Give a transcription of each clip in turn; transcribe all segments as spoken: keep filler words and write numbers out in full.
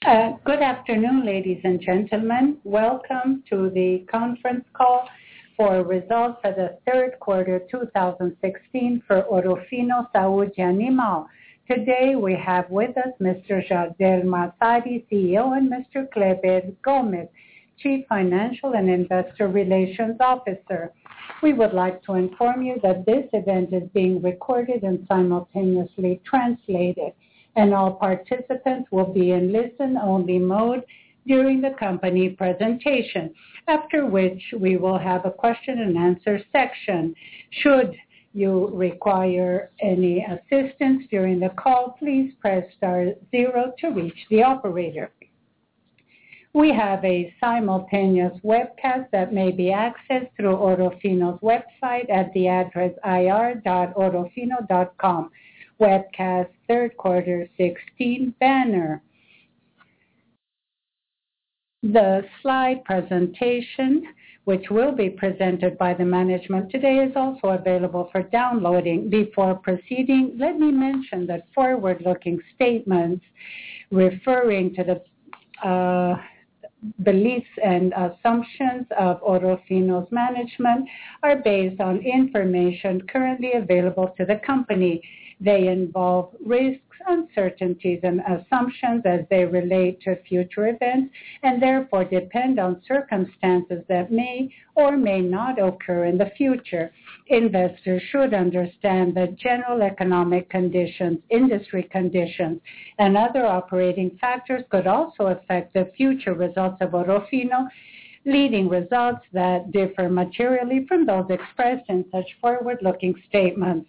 Uh, Good afternoon, ladies and gentlemen. Welcome to the conference call for results for the third quarter two thousand sixteen for Ouro Fino Saúde Animal. Today we have with us Mister Jardel Massari, C E O, and Mister Kleber Gomes, Chief Financial and Investor Relations Officer. We would like to inform you that this event is being recorded and simultaneously translated, and all participants will be in listen-only mode during the company presentation, after which we will have a question and answer section. Should you require any assistance during the call, please press star zero to reach the operator. We have a simultaneous webcast that may be accessed through Ouro Fino's website at the address i r dot ourofino dot com. Webcast third quarter sixteen banner. The slide presentation, which will be presented by the management today, is also available for downloading. Before proceeding, let me mention that forward-looking statements referring to the uh, beliefs and assumptions of Ouro Fino's management are based on information currently available to the company. They involve risks, uncertainties, and assumptions as they relate to future events and therefore depend on circumstances that may or may not occur in the future. Investors should understand that general economic conditions, industry conditions, and other operating factors could also affect the future results of Ouro Fino, leading results that differ materially from those expressed in such forward-looking statements.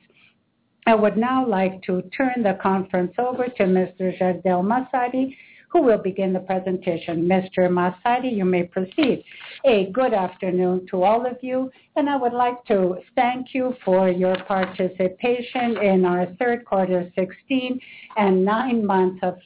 I would now like to turn the conference over to Mister Jardel Massari, who will begin the presentation. Mister Massari, you may proceed. A good afternoon to all of you, and I would like to thank you for your participation in our third quarter sixteen and nine months of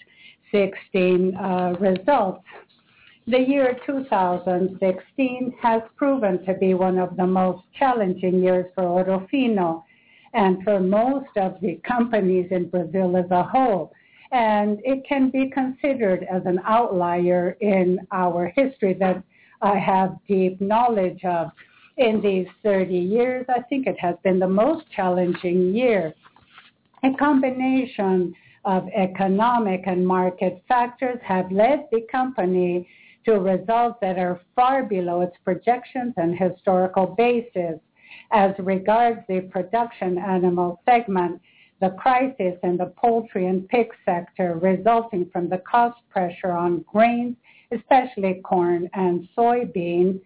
sixteen uh, results. The year two thousand sixteen has proven to be one of the most challenging years for Ouro Fino and for most of the companies in Brazil as a whole. And it can be considered as an outlier in our history that I have deep knowledge of. In these thirty years, I think it has been the most challenging year. A combination of economic and market factors have led the company to results that are far below its projections and historical basis. As regards the production animal segment, the crisis in the poultry and pig sector resulting from the cost pressure on grains, especially corn and soybean,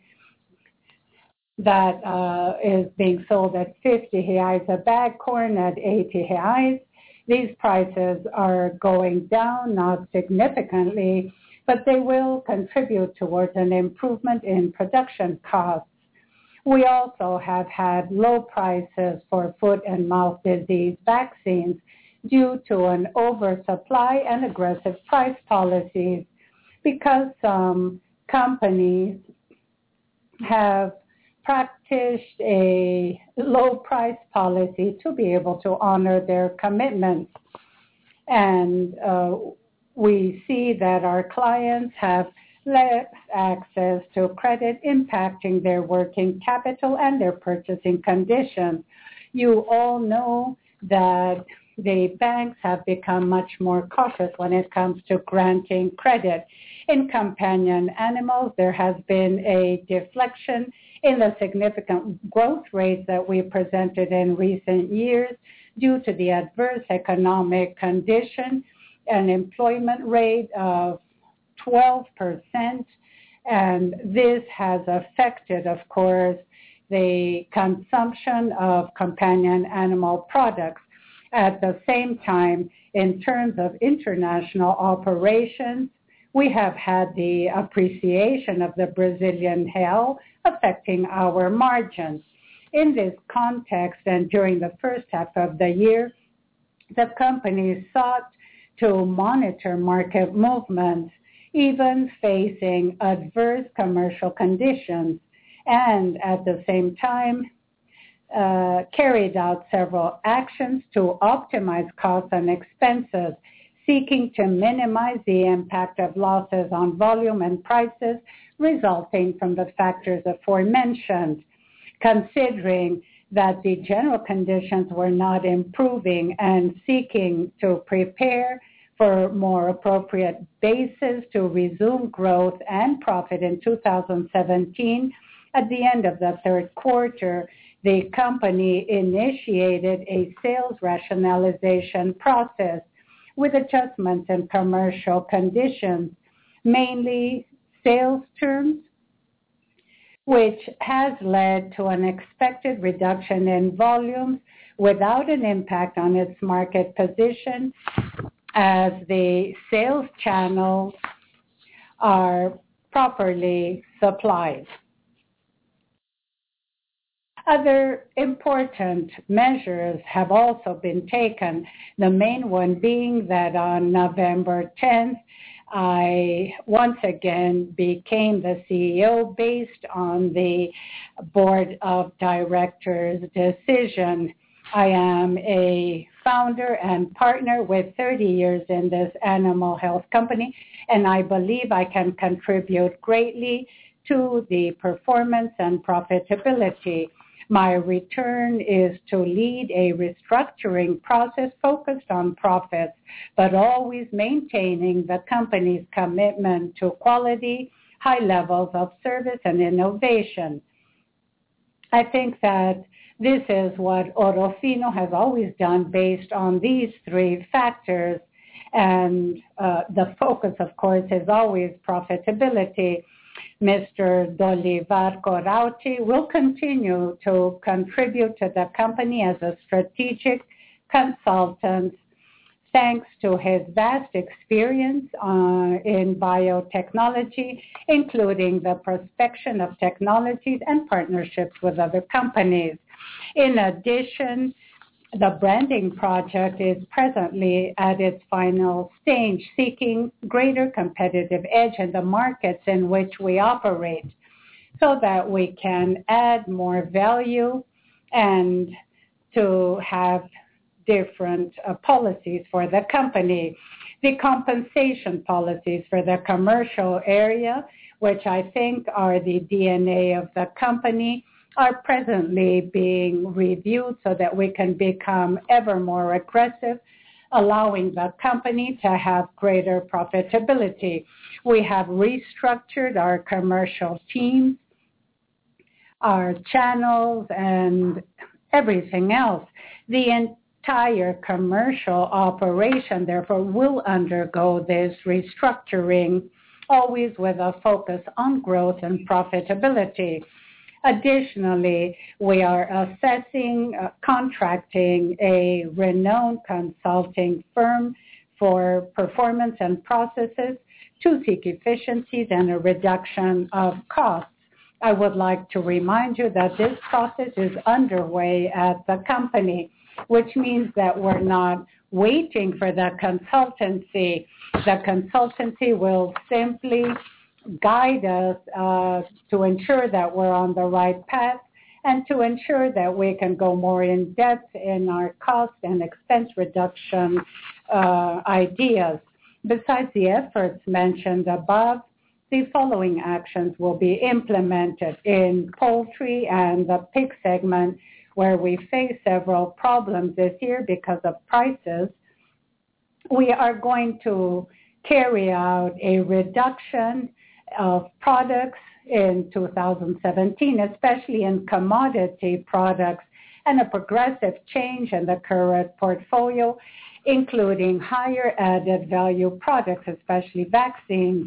that uh, is being sold at fifty reais a bag, corn at eighty reais. These prices are going down, not significantly, but they will contribute towards an improvement in production costs. We also have had low prices for foot and mouth disease vaccines due to an oversupply and aggressive price policies, because some companies have practiced a low price policy to be able to honor their commitments. And uh, we see that our clients have less access to credit, impacting their working capital and their purchasing conditions. You all know that the banks have become much more cautious when it comes to granting credit. In companion animals, there has been a deflection in the significant growth rates that we presented in recent years due to the adverse economic condition, an employment rate of twelve percent, and this has affected, of course, the consumption of companion animal products. At the same time, in terms of international operations, we have had the appreciation of the Brazilian real affecting our margins. In this context, and during the first half of the year, the company sought to monitor market movements, even facing adverse commercial conditions, and at the same time uh, carried out several actions to optimize costs and expenses, seeking to minimize the impact of losses on volume and prices resulting from the factors aforementioned. Considering that the general conditions were not improving and seeking to prepare for more appropriate basis to resume growth and profit in two thousand seventeen, at the end of the third quarter, the company initiated a sales rationalization process with adjustments in commercial conditions, mainly sales terms, which has led to an expected reduction in volumes without an impact on its market position, as the sales channels are properly supplied. Other important measures have also been taken, the main one being that on November tenth, I once again became the C E O based on the board of directors decision. I am a founder and partner with thirty years in this animal health company, and I believe I can contribute greatly to the performance and profitability. My return is to lead a restructuring process focused on profits, but always maintaining the company's commitment to quality, high levels of service, and innovation. I think that this is what Ouro Fino has always done based on these three factors, and uh, the focus, of course, is always profitability. Mister Dolivar Corauti will continue to contribute to the company as a strategic consultant, thanks to his vast experience uh, in biotechnology, including the prospection of technologies and partnerships with other companies. In addition, the branding project is presently at its final stage, seeking greater competitive edge in the markets in which we operate so that we can add more value and to have different uh, policies for the company. The compensation policies for the commercial area, which I think are the D N A of the company, are presently being reviewed so that we can become ever more aggressive, allowing the company to have greater profitability. We have restructured our commercial teams, our channels, and everything else. The entire commercial operation, therefore, will undergo this restructuring, always with a focus on growth and profitability. Additionally, we are assessing uh, contracting a renowned consulting firm for performance and processes to seek efficiencies and a reduction of costs. I would like to remind you that this process is underway at the company, which means that we're not waiting for the consultancy. The consultancy will simply guide us uh, to ensure that we're on the right path and to ensure that we can go more in depth in our cost and expense reduction uh, ideas. Besides the efforts mentioned above, the following actions will be implemented in poultry and the pig segment, where we face several problems this year because of prices. We are going to carry out a reduction of products in two thousand seventeen, especially in commodity products, and a progressive change in the current portfolio, including higher added value products, especially vaccines.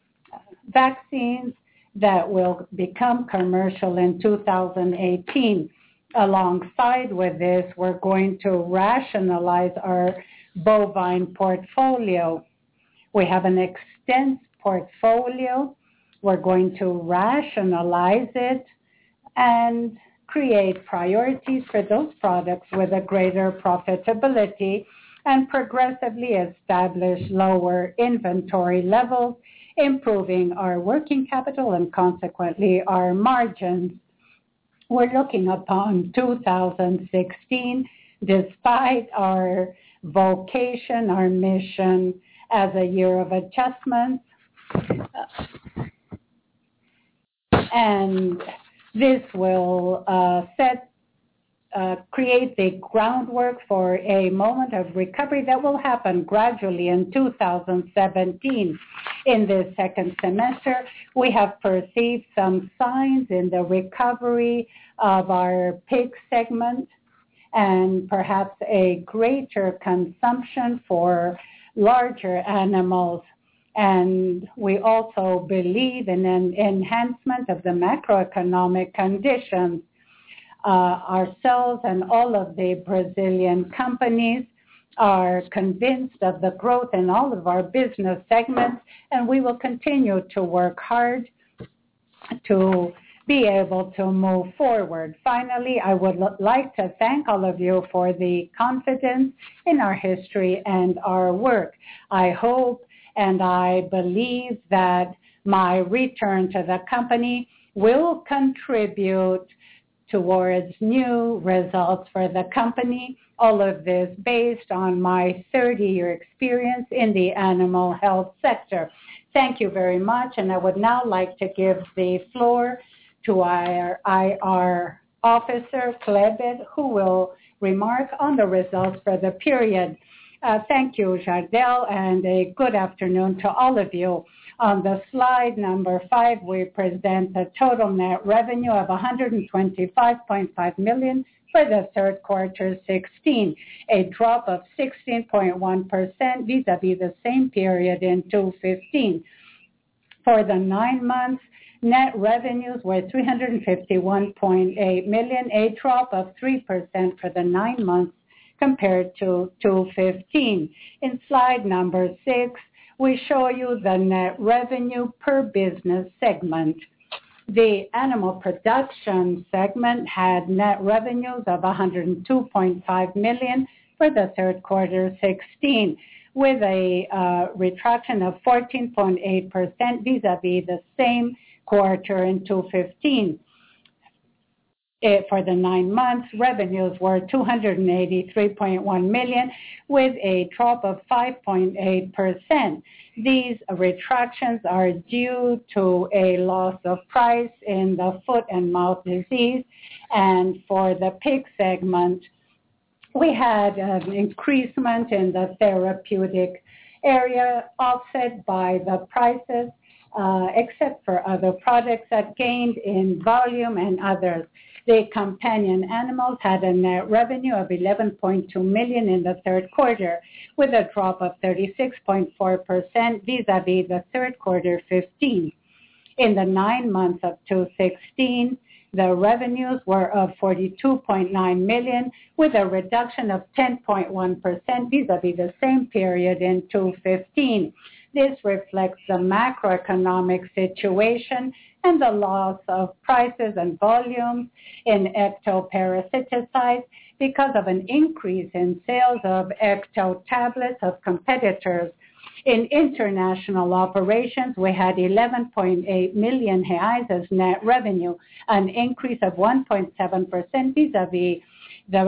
Vaccines that will become commercial in two thousand eighteen. Alongside with this, we're going to rationalize our bovine portfolio. We have an extensive portfolio. We're going to rationalize it and create priorities for those products with a greater profitability and progressively establish lower inventory levels, improving our working capital and consequently our margins. We're looking upon two thousand sixteen, despite our vocation, our mission as a year of adjustment. And this will uh, set Uh, create the groundwork for a moment of recovery that will happen gradually in two thousand seventeen. In the second semester, we have perceived some signs in the recovery of our pig segment and perhaps a greater consumption for larger animals. And we also believe in an enhancement of the macroeconomic conditions. Uh, ourselves and all of the Brazilian companies are convinced of the growth in all of our business segments, and we will continue to work hard to be able to move forward. Finally, I would l- like to thank all of you for the confidence in our history and our work. I hope and I believe that my return to the company will contribute towards new results for the company. All of this based on my thirty-year experience in the animal health sector. Thank you very much, and I would now like to give the floor to our I R officer, Kleber, who will remark on the results for the period. Uh, thank you, Jardel, and a good afternoon to all of you. On the slide number five, we present the total net revenue of one hundred twenty-five point five million dollars for the third quarter sixteen, a drop of sixteen point one percent vis-a-vis the same period in two thousand fifteen. For the nine months, net revenues were three hundred fifty-one point eight million dollars, a drop of three percent for the nine months compared to two thousand fifteen. In slide number six, we show you the net revenue per business segment. The animal production segment had net revenues of one hundred two point five million dollars for the third quarter sixteen, with a uh, retraction of fourteen point eight percent vis-a-vis the same quarter in two thousand fifteen. It, for the nine months, revenues were two hundred eighty-three point one million dollars with a drop of five point eight percent. These retractions are due to a loss of price in the foot and mouth disease, and for the pig segment, we had an increasement in the therapeutic area offset by the prices, uh, except for other products that gained in volume and others. The companion animals had a net revenue of eleven point two million dollars in the third quarter, with a drop of thirty-six point four percent vis-a-vis the third quarter fifteen. In the nine months of two thousand sixteen, the revenues were of forty-two point nine million dollars, with a reduction of ten point one percent vis-a-vis the same period in two thousand fifteen. This reflects the macroeconomic situation and the loss of prices and volumes in ectoparasiticides because of an increase in sales of ecto tablets of competitors. In international operations, we had eleven point eight million reais as net revenue, an increase of one point seven percent vis-a-vis the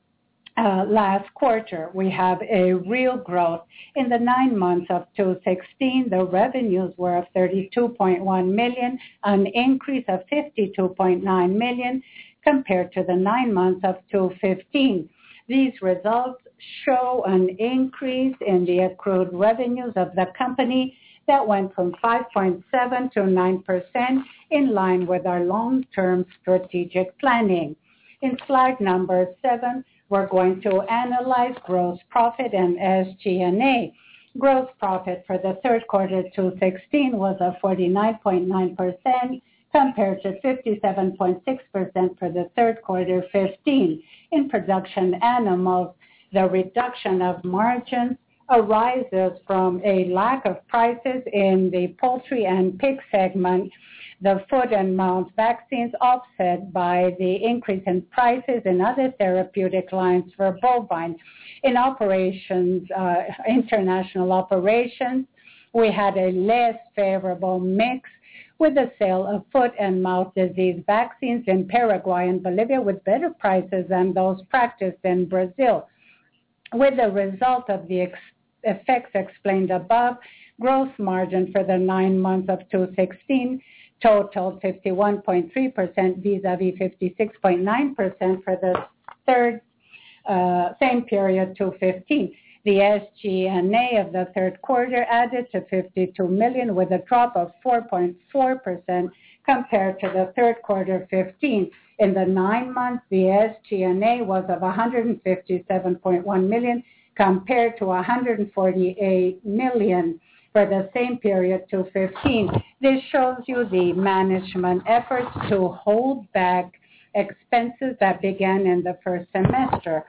Uh, last quarter. We have a real growth. In the nine months of two thousand sixteen, the revenues were of thirty-two point one million dollars, an increase of fifty-two point nine million dollars compared to the nine months of two thousand fifteen. These results show an increase in the accrued revenues of the company that went from five point seven to nine percent, in line with our long-term strategic planning. In slide number seven, we're going to analyze gross profit and S G and A. Gross profit for the third quarter two thousand sixteen was of forty-nine point nine percent compared to fifty-seven point six percent for the third quarter fifteen. In production animals, the reduction of margins arises from a lack of prices in the poultry and pig segment, the foot and mouth vaccines offset by the increase in prices in other therapeutic lines for bovine. In operations, uh, international operations, we had a less favorable mix with the sale of foot and mouth disease vaccines in Paraguay and Bolivia with better prices than those practiced in Brazil. With the result of the ex- effects explained above, gross margin for the nine months of two thousand sixteen totaled fifty-one point three percent vis-a-vis fifty-six point nine percent for the third uh, same period two thousand fifteen. The S G and A of the third quarter added to fifty-two million dollars with a drop of four point four percent compared to the third quarter fifteen. In the nine months, the S G and A was of one hundred fifty-seven point one million dollars compared to one hundred forty-eight million dollars for the same period two thousand fifteen. This shows you the management efforts to hold back expenses that began in the first semester.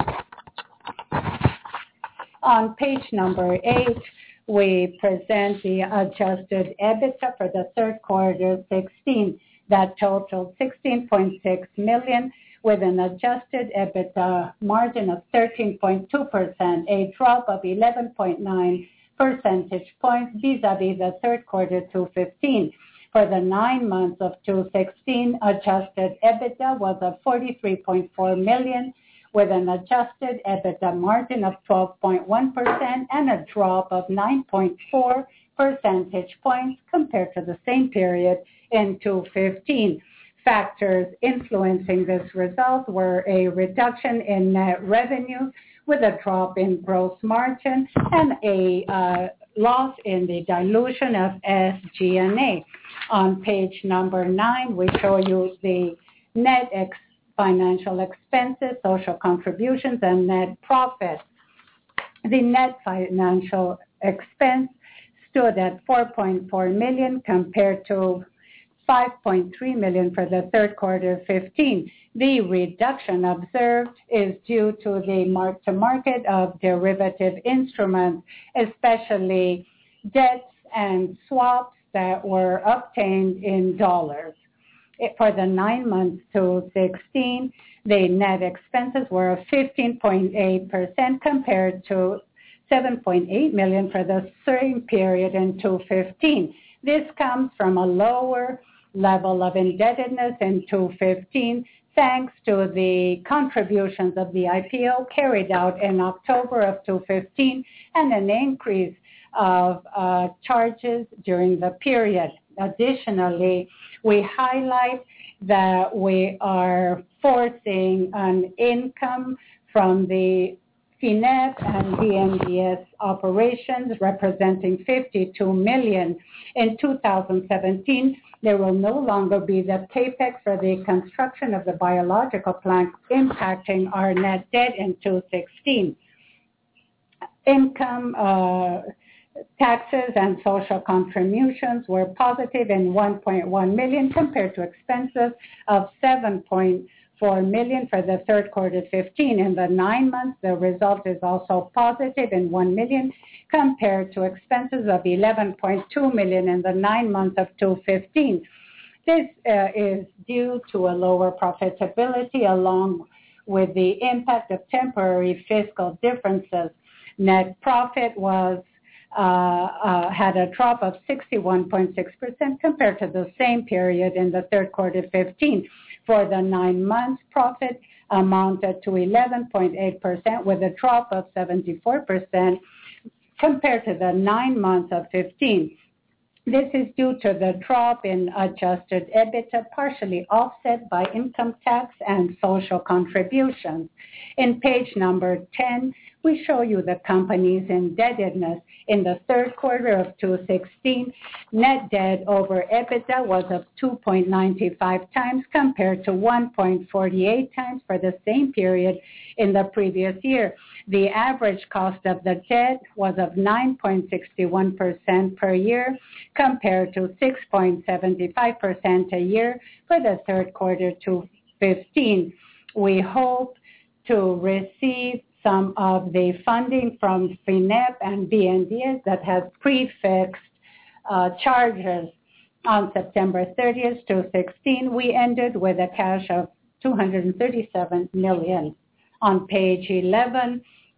On page number eight, we present the adjusted EBITDA for the third quarter sixteen that totaled sixteen point six million dollars with an adjusted EBITDA margin of thirteen point two percent, a drop of eleven point nine percentage points vis-a-vis the third quarter two thousand fifteen. For the nine months of two thousand sixteen, adjusted EBITDA was of forty-three point four million dollars with an adjusted EBITDA margin of twelve point one percent and a drop of nine point four percentage points compared to the same period in two thousand fifteen. Factors influencing this result were a reduction in net revenue with a drop in gross margin and a uh, loss in the dilution of S G and A. On page number nine, we show you the net ex- financial expenses, social contributions, and net profit. The net financial expense stood at four point four million dollars compared to five point three million dollars for the third quarter fifteen. The reduction observed is due to the mark-to-market of derivative instruments, especially debts and swaps that were obtained in dollars. For the nine months to sixteen, the net expenses were fifteen point eight percent compared to seven point eight million dollars for the same period in two thousand fifteen. This comes from a lower level of indebtedness in two thousand fifteen thanks to the contributions of the I P O carried out in October of two thousand fifteen and an increase of uh, charges during the period. Additionally, we highlight that we are forcing an income from the F I N E P and B N D E S operations representing fifty-two million dollars. In two thousand seventeen, there will no longer be the capex for the construction of the biological plant impacting our net debt in two thousand sixteen. Income, uh, taxes and social contributions were positive in one point one million dollars compared to expenses of seven point four million dollars for the third quarter fifteen. In the nine months, the result is also positive in one million dollars compared to expenses of eleven point two million dollars in the nine months of two thousand fifteen. This uh, is due to a lower profitability along with the impact of temporary fiscal differences. Net profit was Uh, uh, had a drop of sixty-one point six percent compared to the same period in the third quarter fifteen. For the nine months, profit amounted to eleven point eight percent with a drop of seventy-four percent compared to the nine months of fifteen. This is due to the drop in adjusted EBITDA, partially offset by income tax and social contributions. In page number ten, we show you the company's indebtedness. In the third quarter of two thousand sixteen, net debt over EBITDA was of two point nine five times compared to one point four eight times for the same period in the previous year. The average cost of the debt was of nine point six one percent per year compared to six point seven five percent a year for the third quarter two thousand fifteen. We hope to receive some of the funding from F I N E P and B N D E S that has prefixed uh, charges. On September thirtieth, two thousand sixteen, we ended with a cash of two hundred thirty-seven million dollars. On page eleven,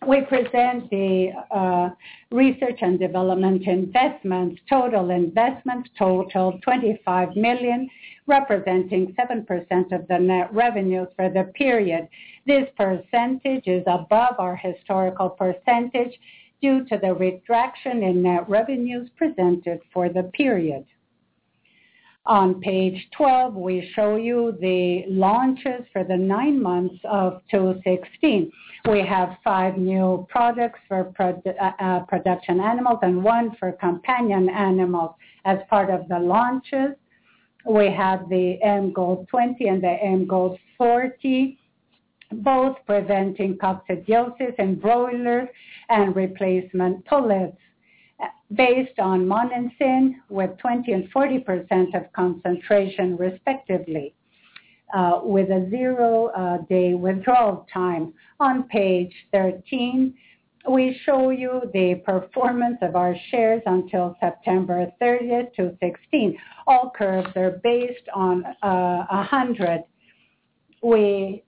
We present the uh, research and development investments. Total investments total twenty-five million dollars, representing seven percent of the net revenues for the period. This percentage is above our historical percentage due to the retraction in net revenues presented for the period. On page twelve, we show you the launches for the nine months of two thousand sixteen. We have five new products for produ- uh, production animals and one for companion animals. As part of the launches, we have the M Gold twenty and the M Gold forty, both preventing coccidiosis in broilers and replacement pullets, based on monensin with twenty and forty percent of concentration respectively, uh, with a zero-day uh, withdrawal time. On page thirteen, we show you the performance of our shares until September thirtieth, two thousand sixteen. All curves are based on uh, one hundred. We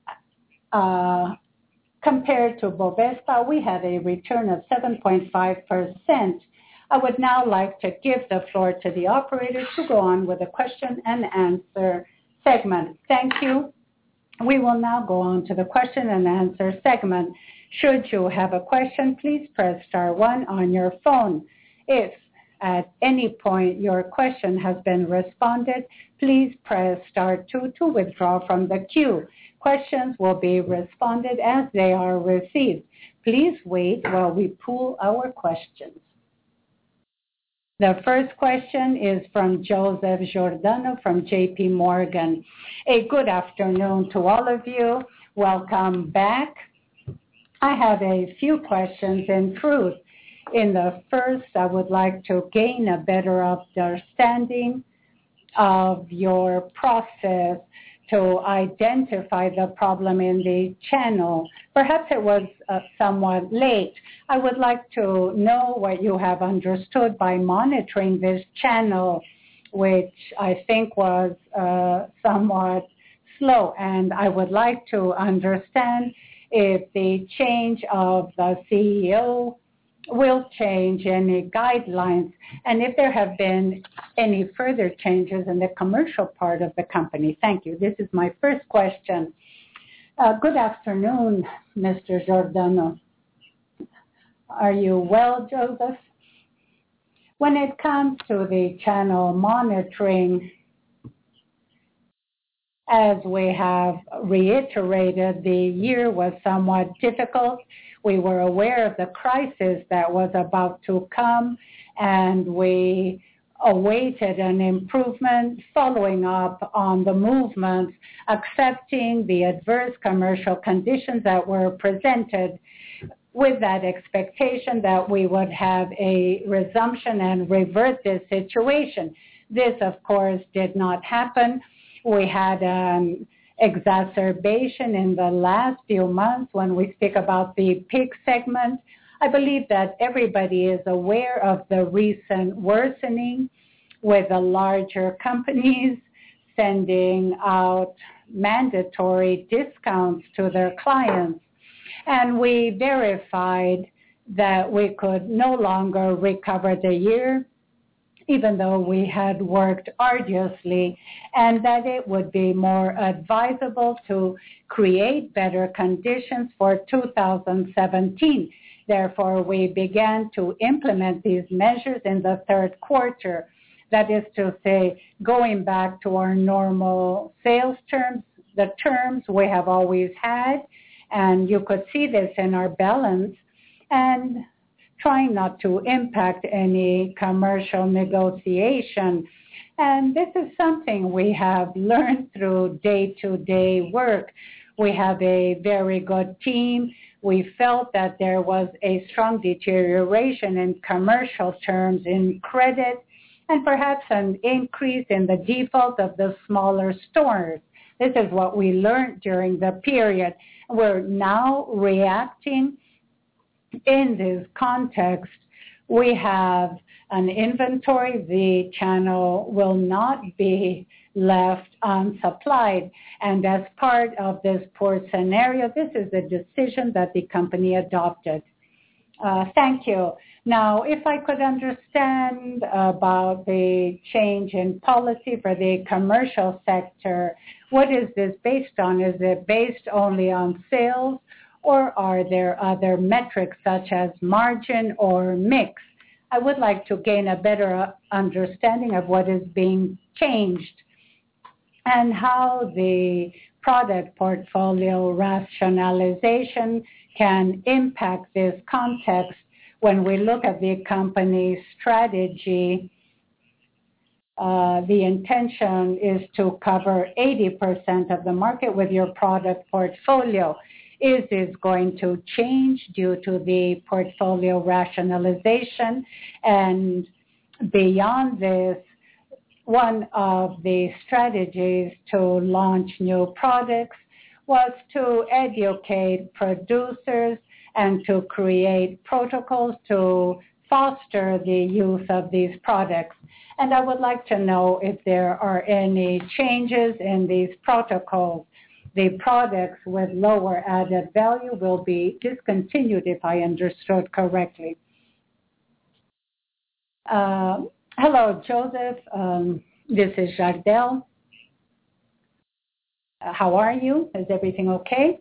uh, Compared to Bovespa, we had a return of seven point five percent. I would now like to give the floor to the operator to go on with the question and answer segment. Thank you. We will now go on to the question and answer segment. Should you have a question, please press star one on your phone. If at any point your question has been responded, please press star two to withdraw from the queue. Questions will be responded as they are received. Please wait while we pool our questions. The first question is from Joseph Giordano from J P Morgan. A good afternoon to all of you. Welcome back. I have a few questions in truth. In the first, I would like to gain a better understanding of your process to identify the problem in the channel. Perhaps it was uh, somewhat late. I would like to know what you have understood by monitoring this channel, which I think was uh, somewhat slow. And I would like to understand if the change of the C E O will change any guidelines, and if there have been any further changes in the commercial part of the company. Thank you. This is my first question. Uh, good afternoon, Mister Giordano. Are you well, Joseph? When it comes to the channel monitoring, as we have reiterated, the year was somewhat difficult. We were aware of the crisis that was about to come, and we awaited an improvement, following up on the movements, accepting the adverse commercial conditions that were presented, with that expectation that we would have a resumption and revert this situation. This, of course, did not happen. We had an exacerbation in the last few months when we speak about the pig segment. I believe that everybody is aware of the recent worsening with the larger companies sending out mandatory discounts to their clients. And we verified that we could no longer recover the year, even though we had worked arduously, and that it would be more advisable to create better conditions for two thousand seventeen. Therefore, we began to implement these measures in the third quarter. That is to say, going back to our normal sales terms, the terms we have always had, and you could see this in our balance, and trying not to impact any commercial negotiation. And this is something we have learned through day-to-day work. We have a very good team. We felt that there was a strong deterioration in commercial terms in credit, and perhaps an increase in the default of the smaller stores. This is what we learned during the period. We're now reacting in this context we have an inventory. The channel will not be left unsupplied. And as part of this poor scenario, this is a decision that the company adopted. Uh, thank you. Now, if I could understand about the change in policy for the commercial sector, what is this based on? Is it based only on sales, or are there other metrics such as margin or mix? I would like to gain a better understanding of what is being changed and how the product portfolio rationalization can impact this context. When we look at the company's strategy, uh, the intention is to cover eighty percent of the market with your product portfolio. Is this going to change due to the portfolio rationalization? And beyond this, one of the strategies to launch new products was to educate producers and to create protocols to foster the use of these products. And I would like to know if there are any changes in these protocols. The products with lower added value will be discontinued, if I understood correctly. Uh, hello, Joseph. Um, this is Jardel. Uh, how are you? Is everything okay?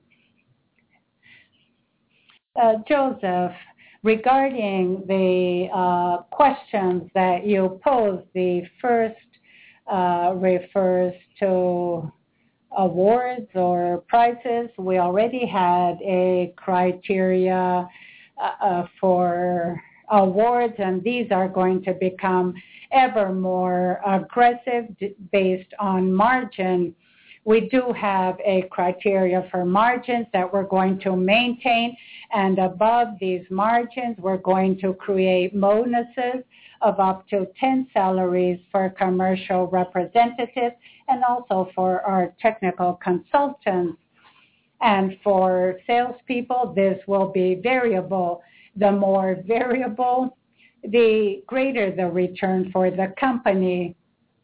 Uh, Joseph, regarding the uh, questions that you posed, the first uh, refers to awards or prizes. We already had a criteria uh, for awards, and these are going to become ever more aggressive based on margin. We do have a criteria for margins that we're going to maintain, and above these margins, we're going to create bonuses of up to ten salaries for commercial representatives and also for our technical consultants. And for salespeople, this will be variable. The more variable, the greater the return for the company.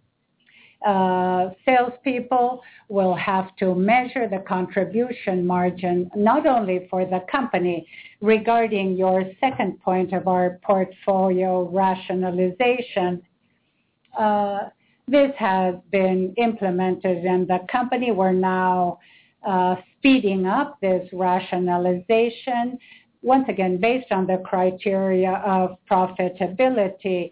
Uh, salespeople will have to measure the contribution margin, not only for the company. Regarding your second point of our portfolio rationalization, uh, this has been implemented in the company. We're now uh, speeding up this rationalization, once again, based on the criteria of profitability.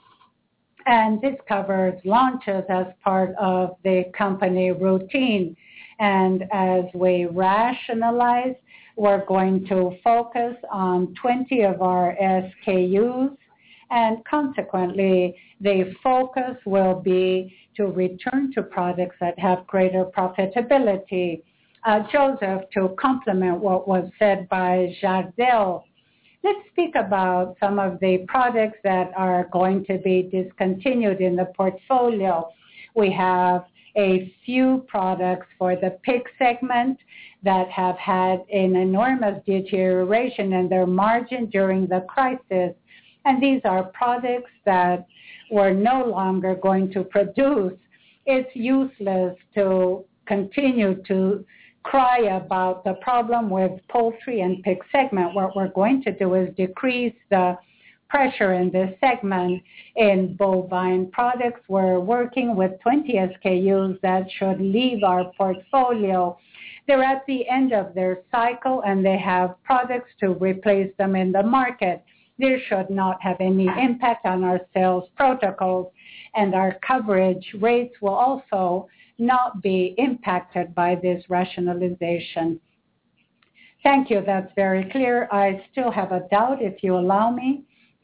And this covers launches as part of the company routine. And as we rationalize, we're going to focus on twenty of our S K Us, and consequently, the focus will be to return to products that have greater profitability. Uh, Joseph, to complement what was said by Jardel, let's speak about some of the products that are going to be discontinued in the portfolio. We have a few products for the pig segment that have had an enormous deterioration in their margin during the crisis. And these are products that we're no longer going to produce. It's useless to continue to cry about the problem with poultry and pig segment. What we're going to do is decrease the pressure in this segment. In bovine products, we're working with twenty S K Us that should leave our portfolio. They're at the end of their cycle and they have products to replace them in the market. This should not have any impact on our sales protocols, and our coverage rates will also not be impacted by this rationalization. Thank you. That's very clear. I still have a doubt, if you allow me.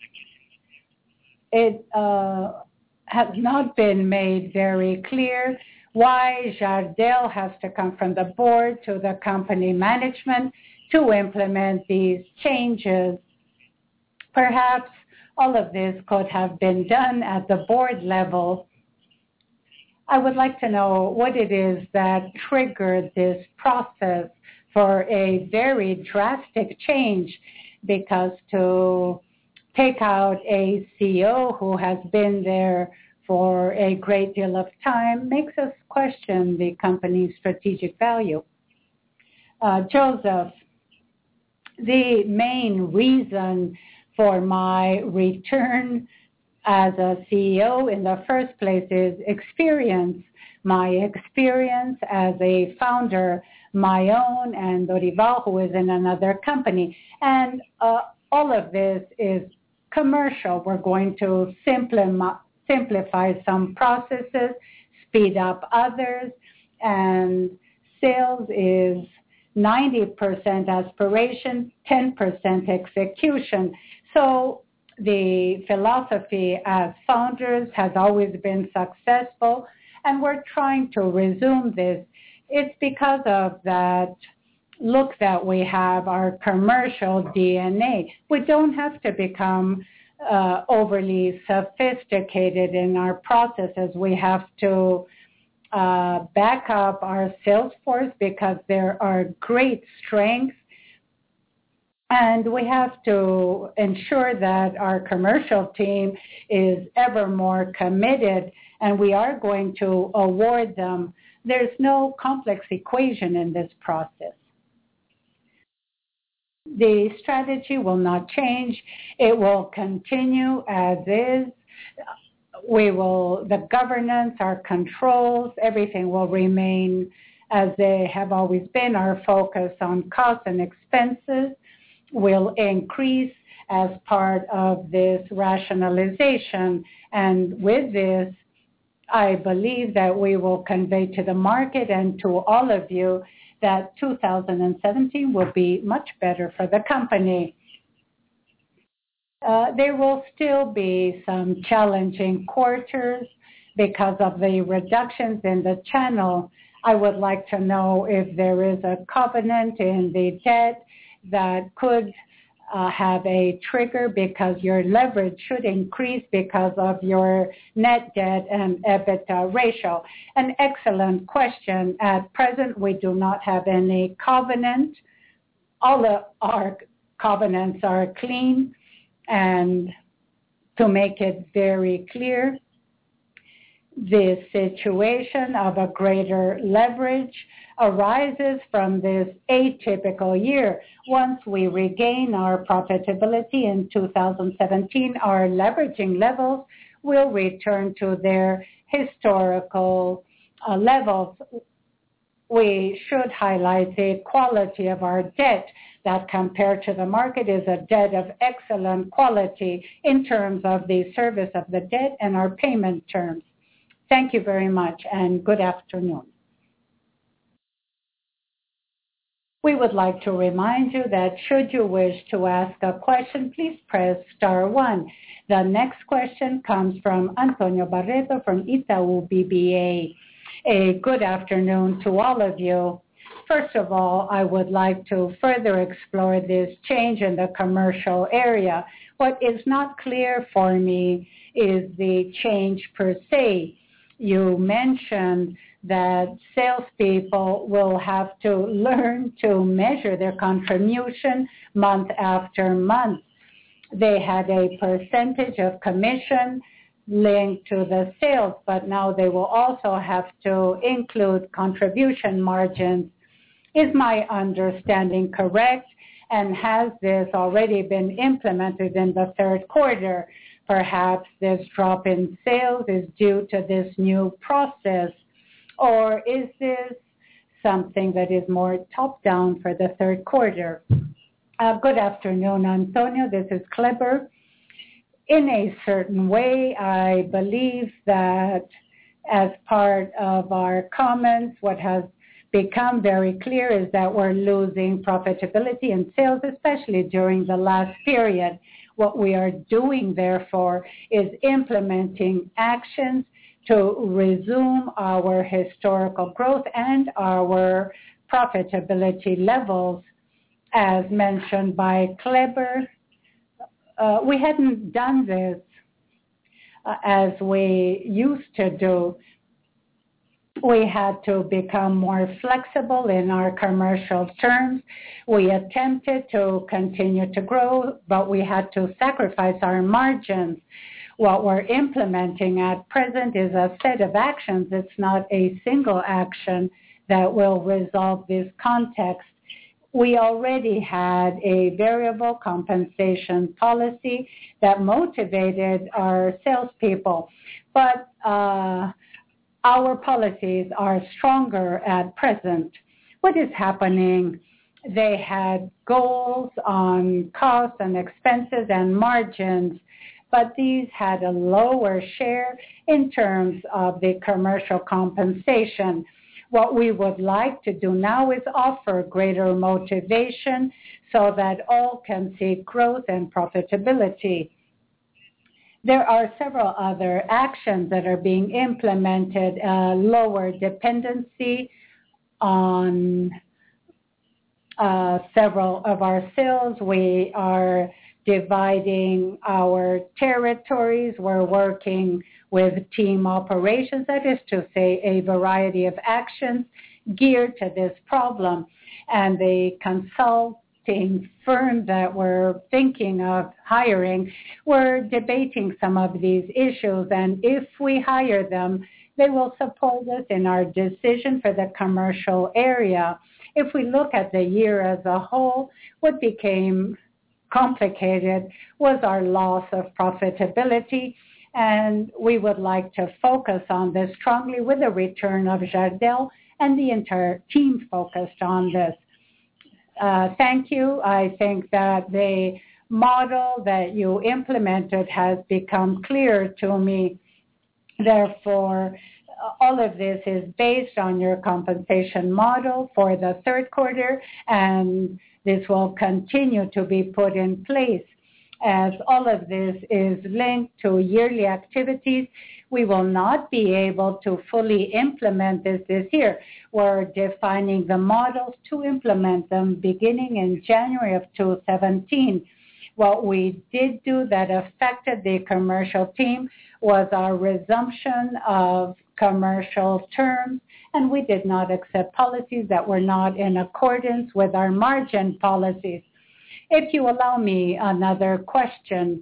It uh, has not been made very clear why Jardel has to come from the board to the company management to implement these changes. Perhaps all of this could have been done at the board level. I would like to know what it is that triggered this process for a very drastic change, because to take out a C E O who has been there for a great deal of time makes us question the company's strategic value. Uh, Joseph, the main reason for my return as a C E O in the first place is experience. My experience as a founder, my own, and Dorival, who is in another company. And uh, all of this is commercial. We're going to simplify, simplify some processes, speed up others, and sales is ninety percent aspiration, ten percent execution. So the philosophy as founders has always been successful, and we're trying to resume this. It's because of that look that we have, our commercial D N A. We don't have to become uh, overly sophisticated in our processes. We have to uh, back up our sales force because there are great strengths. And we have to ensure that our commercial team is ever more committed, and we are going to award them. There's no complex equation in this process. The strategy will not change. It will continue as is. We will, the governance, our controls, everything will remain as they have always been. Our focus on costs and expenses will increase as part of this rationalization. And with this, I believe that we will convey to the market and to all of you that two thousand seventeen will be much better for the company. Uh, there will still be some challenging quarters because of the reductions in the channel. I would like to know if there is a covenant in the debt that could uh, have a trigger because your leverage should increase because of your net debt and EBITDA ratio. An excellent question. At present, we do not have any covenant. All of our covenants are clean, and to make it very clear, the situation of a greater leverage arises from this atypical year. Once we regain our profitability in two thousand seventeen, our leveraging levels will return to their historical uh, levels. We should highlight the quality of our debt that compared to the market is a debt of excellent quality in terms of the service of the debt and our payment terms. Thank you very much, and good afternoon. We would like to remind you that should you wish to ask a question, please press star one. The next question comes from Antonio Barreto from Itaú B B A. A good afternoon to all of you. First of all, I would like to further explore this change in the commercial area. What is not clear for me is the change per se. You mentioned that salespeople will have to learn to measure their contribution month after month. They had a percentage of commission linked to the sales, but now they will also have to include contribution margins. Is my understanding correct? And has this already been implemented in the third quarter? Perhaps this drop in sales is due to this new process, or is this something that is more top-down for the third quarter? Uh, good afternoon, Antonio. This is Kleber. In a certain way, I believe that as part of our comments, what has become very clear is that we're losing profitability in sales, especially during the last period. What we are doing, therefore, is implementing actions to resume our historical growth and our profitability levels. As mentioned by Kleber, uh, we hadn't done this uh, as we used to do. We had to become more flexible in our commercial terms. We attempted to continue to grow, but we had to sacrifice our margins. What we're implementing at present is a set of actions. It's not a single action that will resolve this context. We already had a variable compensation policy that motivated our salespeople, but uh, our policies are stronger at present. What is happening? They had goals on costs and expenses and margins, but these had a lower share in terms of the commercial compensation. What we would like to do now is offer greater motivation so that all can see growth and profitability. There are several other actions that are being implemented, uh, lower dependency on uh, several of our sales. We are dividing our territories. We're working with team operations, that is to say, a variety of actions geared to this problem. And the consulting firm that we're thinking of hiring, we're debating some of these issues. And if we hire them, they will support us in our decision for the commercial area. If we look at the year as a whole, what became complicated was our loss of profitability, and we would like to focus on this strongly with the return of Jardel and the entire team focused on this. Uh, thank you. I think that the model that you implemented has become clear to me. Therefore, all of this is based on your compensation model for the third quarter, and this will continue to be put in place. As all of this is linked to yearly activities, we will not be able to fully implement this this year. We're defining the models to implement them beginning in January of two thousand seventeen. What we did do that affected the commercial team was our resumption of commercial terms, and we did not accept policies that were not in accordance with our margin policies. If you allow me another question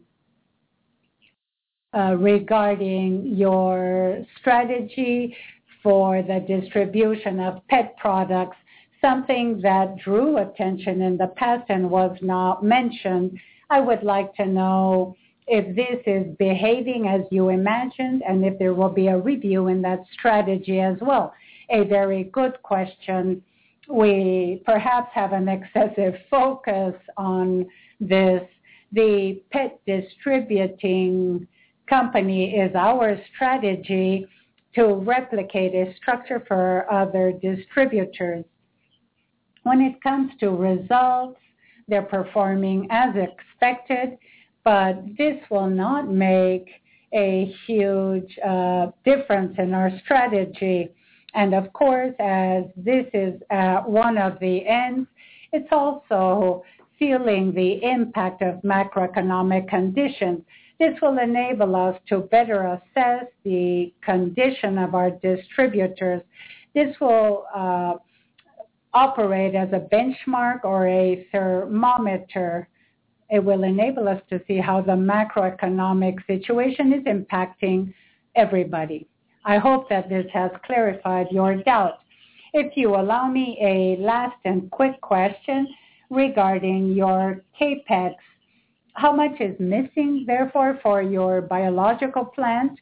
uh, regarding your strategy for the distribution of pet products, something that drew attention in the past and was not mentioned, I would like to know if this is behaving as you imagined and if there will be a review in that strategy as well. A very good question. We perhaps have an excessive focus on this. The pet distributing company is our strategy to replicate a structure for other distributors. When it comes to results, they're performing as expected, but this will not make a huge uh, difference in our strategy. And of course, as this is uh, one of the ends, it's also feeling the impact of macroeconomic conditions. This will enable us to better assess the condition of our distributors. This will uh, operate as a benchmark or a thermometer. It will enable us to see how the macroeconomic situation is impacting everybody. I hope that this has clarified your doubt. If you allow me a last and quick question regarding your CAPEX, how much is missing, therefore, for your biological plant?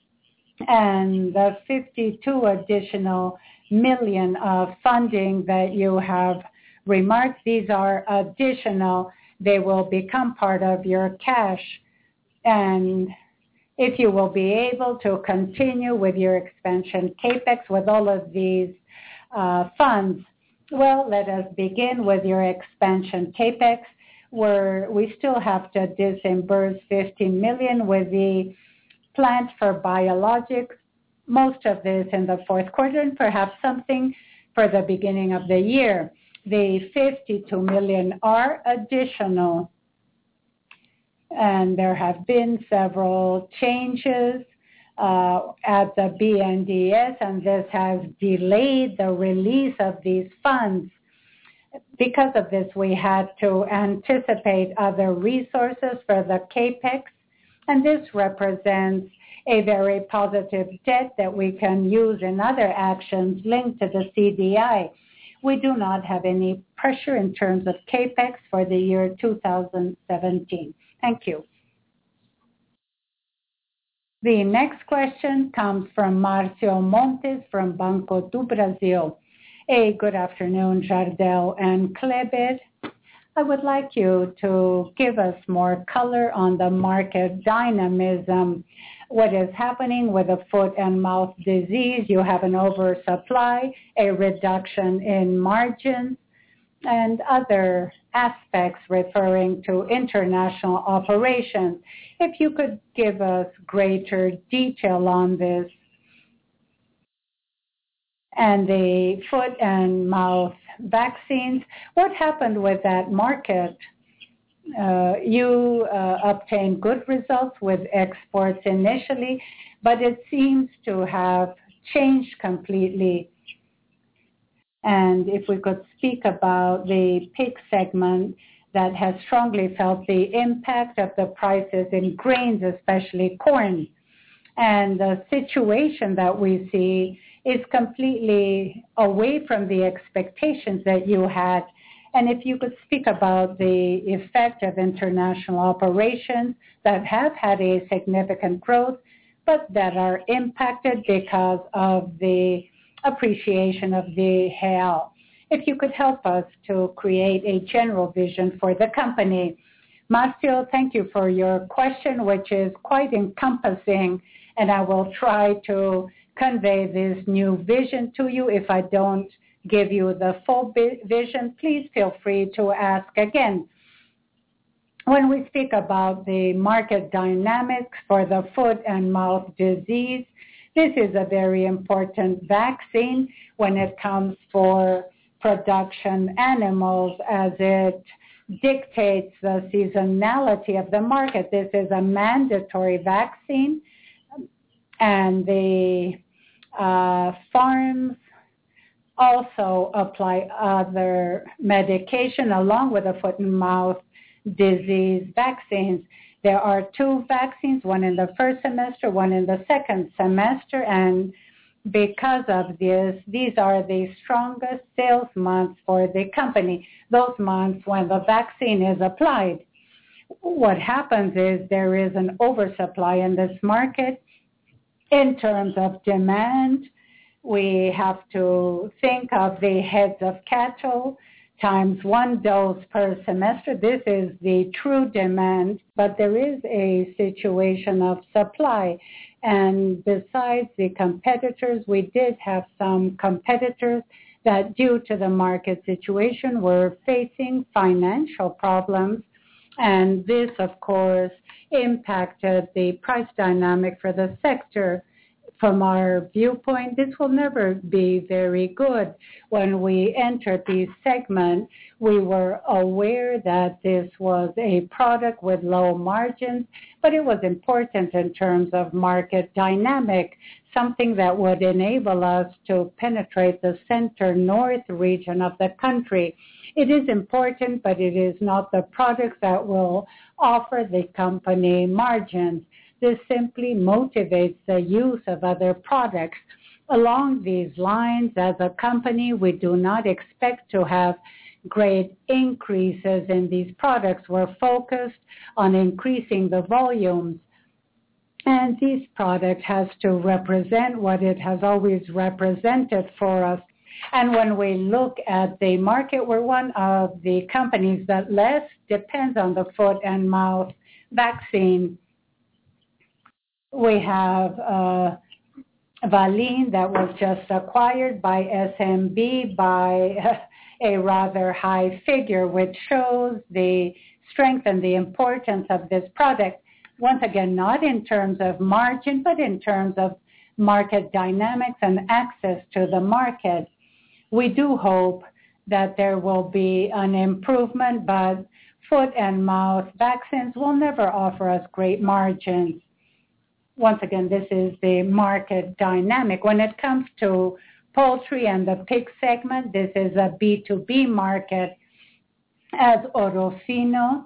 And the fifty-two additional million of funding that you have remarked, these are additional. They will become part of your cash. And if you will be able to continue with your expansion CAPEX with all of these uh, funds, well, let us begin with your expansion CAPEX, where we still have to disburse fifteen million dollars with the plant for biologics, most of this in the fourth quarter, and perhaps something for the beginning of the year. The fifty-two million dollars are additional, and there have been several changes uh, at the B N D E S, and this has delayed the release of these funds. Because of this, we had to anticipate other resources for the CAPEX, and this represents a very positive debt that we can use in other actions linked to the C D I. We do not have any pressure in terms of CAPEX for the year two thousand seventeen. Thank you. The next question comes from Marcio Montes from Banco do Brasil. Hey, good afternoon, Jardel and Kleber. I would like you to give us more color on the market dynamism. What is happening with the foot and mouth disease? You have an oversupply, a reduction in margins, and other aspects referring to international operations. If you could give us greater detail on this. And the foot and mouth vaccines, what happened with that market? Uh, you uh, obtained good results with exports initially, but it seems to have changed completely. And if we could speak about the pig segment that has strongly felt the impact of the prices in grains, especially corn. And the situation that we see is completely away from the expectations that you had. And if you could speak about the effect of international operations that have had a significant growth, but that are impacted because of the appreciation of the real. If you could help us to create a general vision for the company. Marcio, thank you for your question, which is quite encompassing, and I will try to convey this new vision to you. If I don't give you the full vision, please feel free to ask again. When we speak about the market dynamics for the foot and mouth disease, this is a very important vaccine when it comes for production animals, as it dictates the seasonality of the market. This is a mandatory vaccine, and the uh, farms also apply other medication along with the foot and mouth disease vaccines. There are two vaccines, one in the first semester, one in the second semester, and because of this, these are the strongest sales months for the company, those months when the vaccine is applied. What happens is there is an oversupply in this market. In terms of demand, we have to think of the heads of cattle times one dose per semester. This is the true demand, but there is a situation of supply. And besides the competitors, we did have some competitors that, due to the market situation, were facing financial problems. And this, of course, impacted the price dynamic for the sector. From our viewpoint, this will never be very good. When we entered the segment, we were aware that this was a product with low margins, but it was important in terms of market dynamic, something that would enable us to penetrate the center-north region of the country. It is important, but it is not the product that will offer the company margins. This simply motivates the use of other products. Along these lines, as a company, we do not expect to have great increases in these products. We're focused on increasing the volumes. And this product has to represent what it has always represented for us. And when we look at the market, we're one of the companies that less depends on the foot and mouth vaccine. We have uh, Valine that was just acquired by S M B by a rather high figure, which shows the strength and the importance of this product. Once again, not in terms of margin, but in terms of market dynamics and access to the market. We do hope that there will be an improvement, but foot and mouth vaccines will never offer us great margins. once again, this is the market dynamic. When it comes to poultry and the pig segment, this is a B two B market. As Ouro Fino,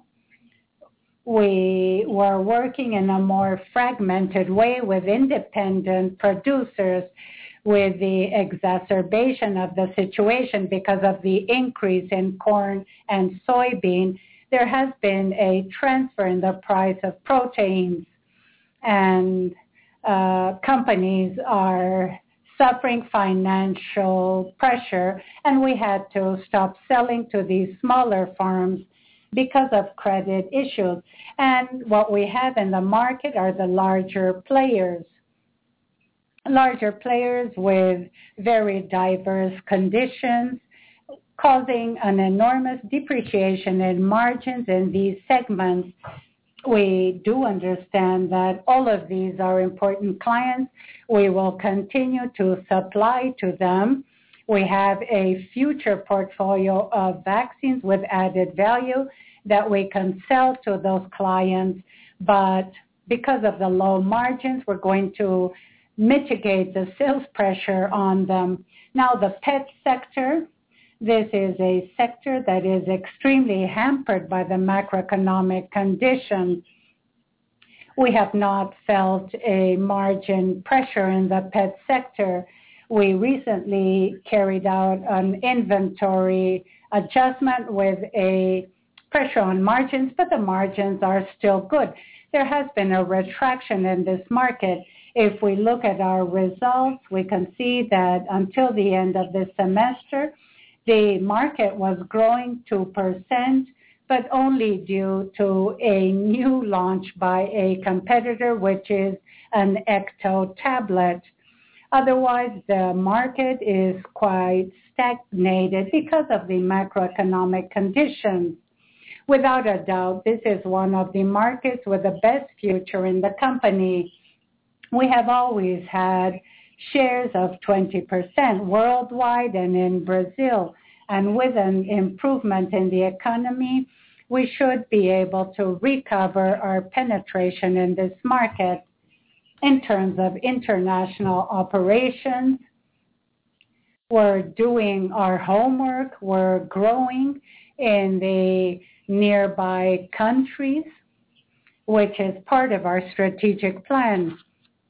we were working in a more fragmented way with independent producers. With the exacerbation of the situation because of the increase in corn and soybean, there has been a transfer in the price of proteins, and uh, companies are suffering financial pressure, and we had to stop selling to these smaller farms because of credit issues. And what we have in the market are the larger players. larger players with very diverse conditions, causing an enormous depreciation in margins in these segments. We do understand that all of these are important clients. We will continue to supply to them. We have a future portfolio of vaccines with added value that we can sell to those clients, but because of the low margins, we're going to mitigate the sales pressure on them. Now, the pet sector, this is a sector that is extremely hampered by the macroeconomic conditions. We have not felt a margin pressure in the pet sector. We recently carried out an inventory adjustment with a pressure on margins, but the margins are still good. There has been a retraction in this market. If we look at our results, we can see that until the end of this semester, the market was growing two percent, but only due to a new launch by a competitor, which is an Ecto tablet. Otherwise, the market is quite stagnated because of the macroeconomic conditions. Without a doubt, this is one of the markets with the best future in the company. We have always had shares of twenty percent worldwide and in Brazil. And with an improvement in the economy, we should be able to recover our penetration in this market. In terms of international operations, we're doing our homework. We're growing in the nearby countries, which is part of our strategic plan.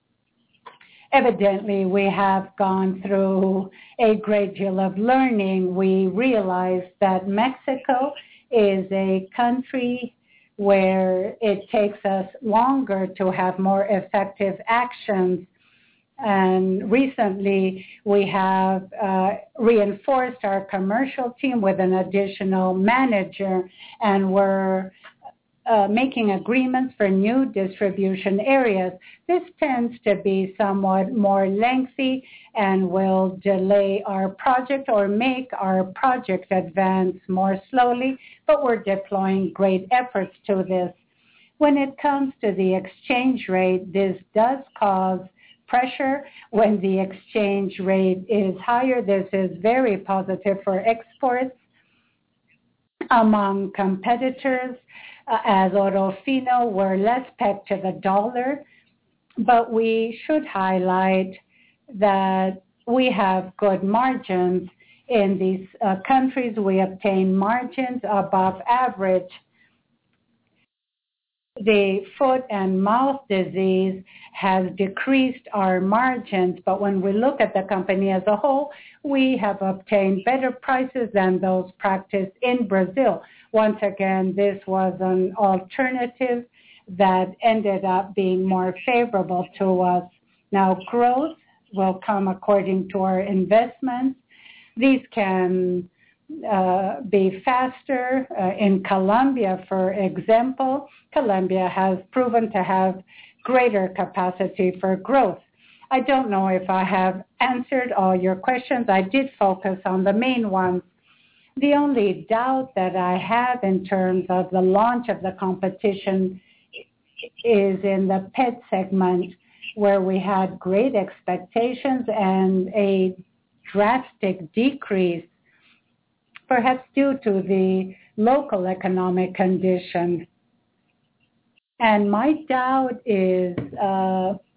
Evidently, we have gone through a great deal of learning. We realized that Mexico is a country where it takes us longer to have more effective actions. And recently, we have uh, reinforced our commercial team with an additional manager, and we're Uh, making agreements for new distribution areas. This tends to be somewhat more lengthy and will delay our project or make our project advance more slowly, but we're deploying great efforts to this. When it comes to the exchange rate, this does cause pressure. When the exchange rate is higher, this is very positive for exports among competitors. Uh, as Ouro Fino, we're less pegged to the dollar, but we should highlight that we have good margins in these uh, countries. We obtain margins above average. The foot and mouth disease has decreased our margins, but when we look at the company as a whole, we have obtained better prices than those practiced in Brazil. Once again, this was an alternative that ended up being more favorable to us. Now, growth will come according to our investments. These can uh, be faster. Uh, in Colombia, for example, Colombia has proven to have greater capacity for growth. I don't know if I have answered all your questions. I did focus on the main ones. The only doubt that I have in terms of the launch of the competition is in the pet segment, where we had great expectations and a drastic decrease, perhaps due to the local economic condition. And my doubt is uh,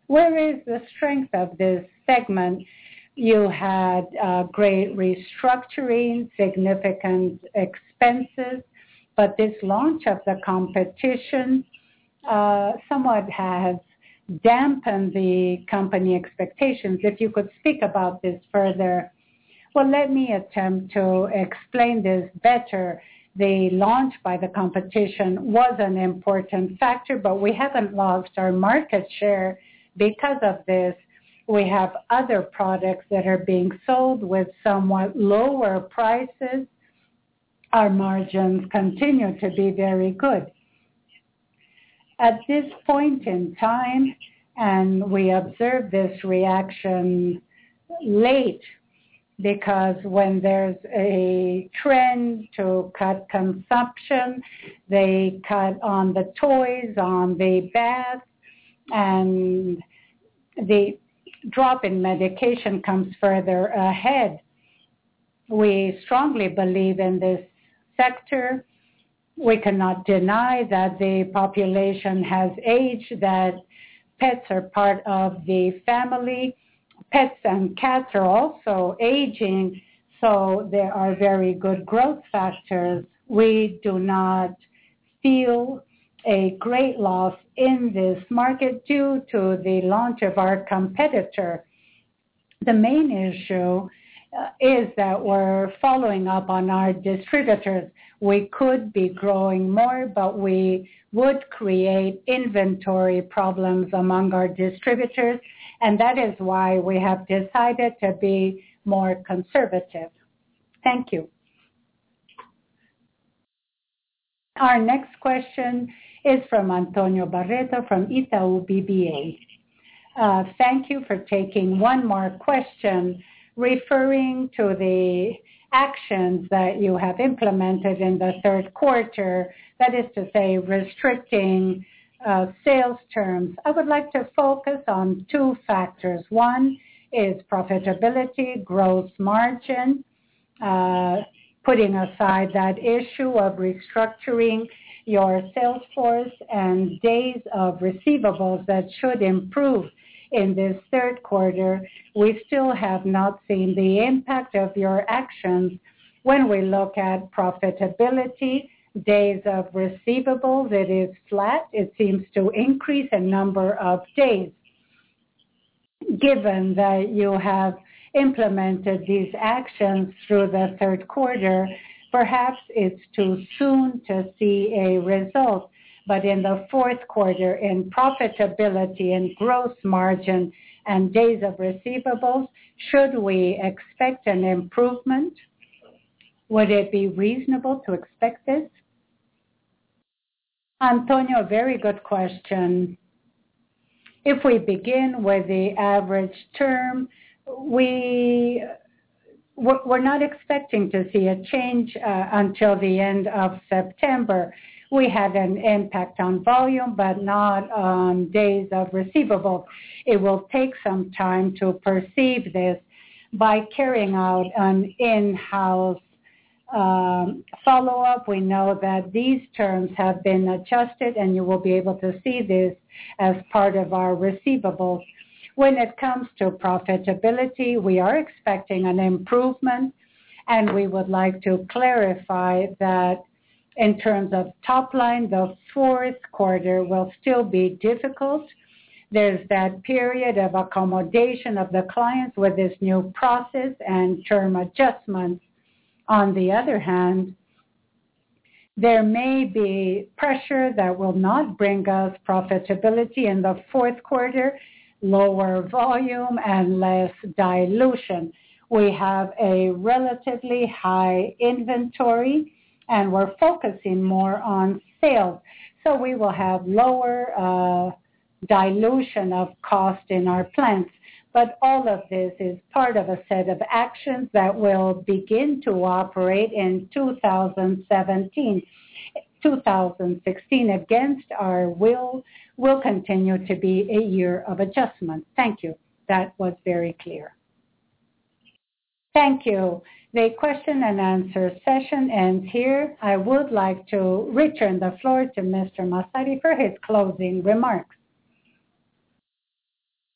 Where is the strength of this segment? You had uh, great restructuring, significant expenses, but this launch of the competition uh, somewhat has dampened the company expectations. If you could speak about this further. Well, let me attempt to explain this better. The launch by the competition was an important factor, but we haven't lost our market share because of this. We have other products that are being sold with somewhat lower prices. Our margins continue to be very good. At this point in time, and we observe this reaction late, because when there's a trend to cut consumption, they cut on the toys, on the bath, and the drop in medication comes further ahead. We strongly believe in this sector. We cannot deny that the population has aged, that pets are part of the family. Pets and cats are also aging, so there are very good growth factors. We do not feel a great loss in this market due to the launch of our competitor. The main issue uh, is that we're following up on our distributors. We could be growing more, but we would create inventory problems among our distributors, and that is why we have decided to be more conservative. Thank you. Our next question is from Antonio Barreto from Itaú B B A. Uh, thank you for taking one more question referring to the actions that you have implemented in the third quarter, that is to say restricting uh, sales terms. I would like to focus on two factors. One is profitability, gross margin, uh, putting aside that issue of restructuring your sales force and days of receivables that should improve in this third quarter. We still have not seen the impact of your actions. When we look at profitability, days of receivables, it is flat. It seems to increase in number of days. Given that you have implemented these actions through the third quarter, perhaps it's too soon to see a result. But in the fourth quarter, in profitability and gross margin and days of receivables, should we expect an improvement? Would it be reasonable to expect this? Antonio, very good question. If we begin with the average term, we, we're not expecting to see a change uh, until the end of September. We had an impact on volume, but not on days of receivables. It will take some time to perceive this by carrying out an in-house um, follow-up. We know that these terms have been adjusted, and you will be able to see this as part of our receivables. When it comes to profitability, we are expecting an improvement, and we would like to clarify that in terms of top line, the fourth quarter will still be difficult. There's that period of accommodation of the clients with this new process and term adjustments. On the other hand, there may be pressure that will not bring us profitability in the fourth quarter, lower volume and less dilution. We have a relatively high inventory, and we're focusing more on sales. So we will have lower uh, dilution of cost in our plants. But all of this is part of a set of actions that will begin to operate in two thousand seventeen. two thousand sixteen, against our will, will continue to be a year of adjustment. Thank you. That was very clear. Thank you. The question and answer session ends here. I would like to return the floor to Mister Massari for his closing remarks.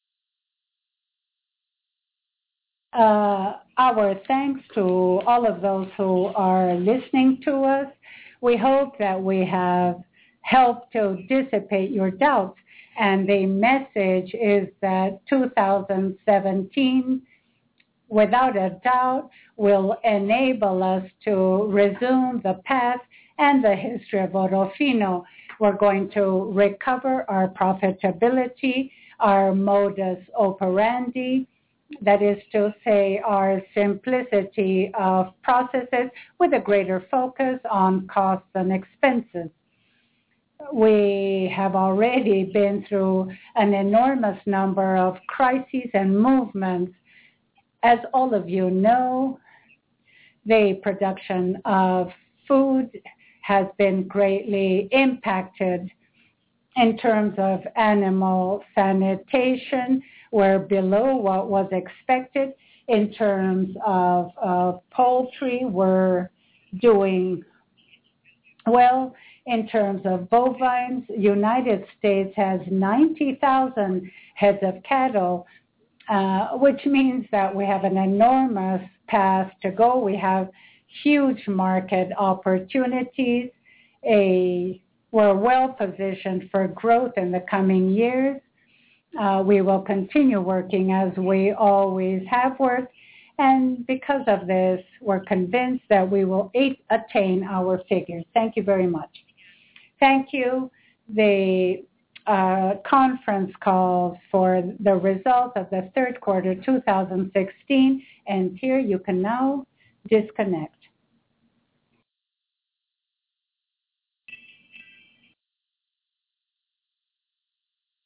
Uh, our thanks to all of those who are listening to us. We hope that we have helped to dissipate your doubts. And the message is that two thousand seventeen, without a doubt, will enable us to resume the path and the history of Ouro Fino. We're going to recover our profitability, our modus operandi, that is to say, our simplicity of processes with a greater focus on costs and expenses. We have already been through an enormous number of crises and movements. As all of you know, the production of food has been greatly impacted. In terms of animal sanitation, we're below what was expected. In terms of, of poultry, we're doing well. In terms of bovines, United States has ninety thousand heads of cattle, uh, which means that we have an enormous path to go. We have huge market opportunities. A, we're well positioned for growth in the coming years. Uh, we will continue working as we always have worked. And because of this, we're convinced that we will attain our figures. Thank you very much. Thank you. The uh, conference call for the results of the third quarter two thousand sixteen, and here you can now disconnect.